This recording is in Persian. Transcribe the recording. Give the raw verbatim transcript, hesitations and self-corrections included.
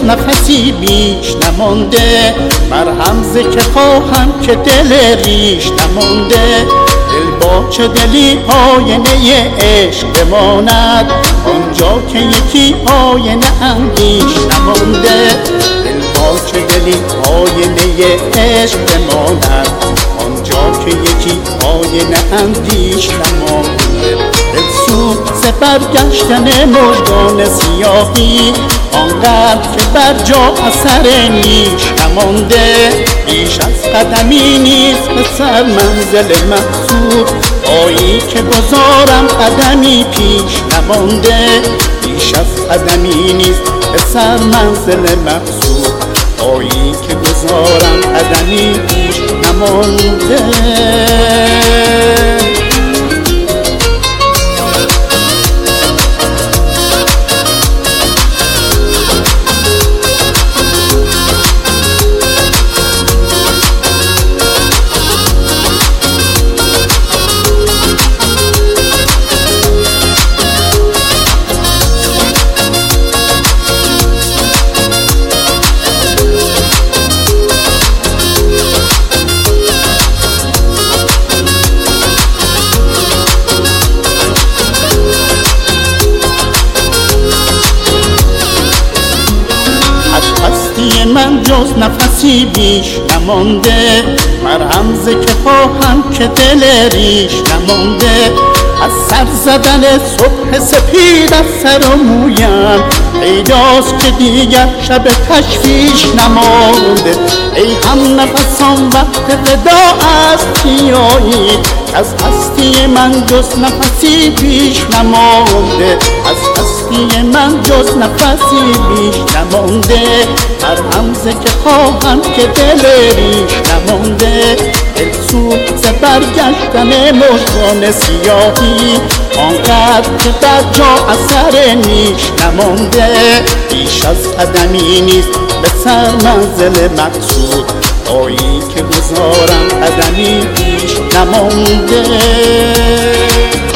نفسی بیش نمانده، مرهم ز که خواهم که دل ریش نمانده. دل با چه دلی آینه عشق بماند، آنجا که یکی آینه اندیش نمانده. دل با چه دلی آینه عشق بماند، آنجا که یکی آینه اندیش نمانده. دل سوز ز برگشتن مژگان سیاهی، آنقدر که بر جا اثر نیش نمانده. بیش از قدمی نیست به سر منزل مقصود، پایی که گذارم قدمی پیش نمانده. بیش از قدمی نیست به سر منزل مقصود، پایی که گذارم قدمی پیش نمانده. من جز نفسی بیش نمانده، مرهم ز که خواهم که دل ریش نمانده. از سر زدن صبح سپید از سر و مویم، پیداست که دیگر شب تشویش نمانده. ای هم نفسان وقت ودا است بیایی، از هستی من جز نفسی بیش نمانده. از هستی من جز نفسی بیش نمانده، مرهم ز که خواهم که دل ریش نمانده. دل سوز ز برگشتن مژگان سیاهی، آنقدر که در جا اثر نیش نمانده. بیش از قدمی نیست به سر منزل مقصود، پایی که گذارم قدمی پیش نمانده.